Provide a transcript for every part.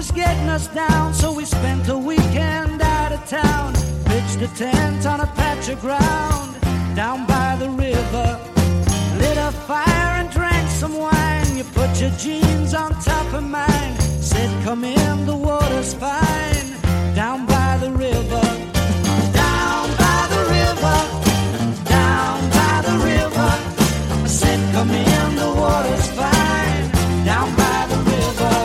was getting us down, so we spent a weekend out of town. Pitched a tent on a patch of ground down by the river. Lit a fire and drank some wine. You put your jeans on top of mine. Said, come in, the water's fine. Down by the river. Down by the river. Down by the river. I said, come in, the water's fine. Down by the river.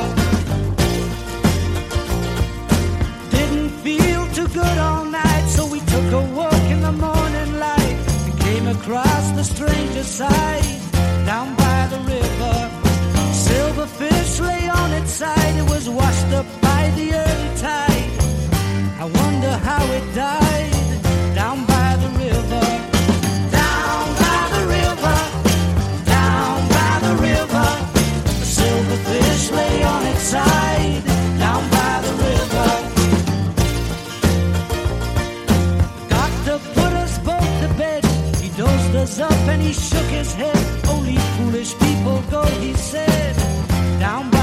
Didn't feel too good all night, so we took a walk in the morning light and came across the stranger's side. Down by the river, silverfish lay on its side. It was washed up by the early tide. I wonder how it died. Down by the river. Down by the river. Down by the river. A silverfish lay on its side. Down by the river. Doctor put us both to bed. He dozed us up and he shook his head. Only foolish people go, he said. Down by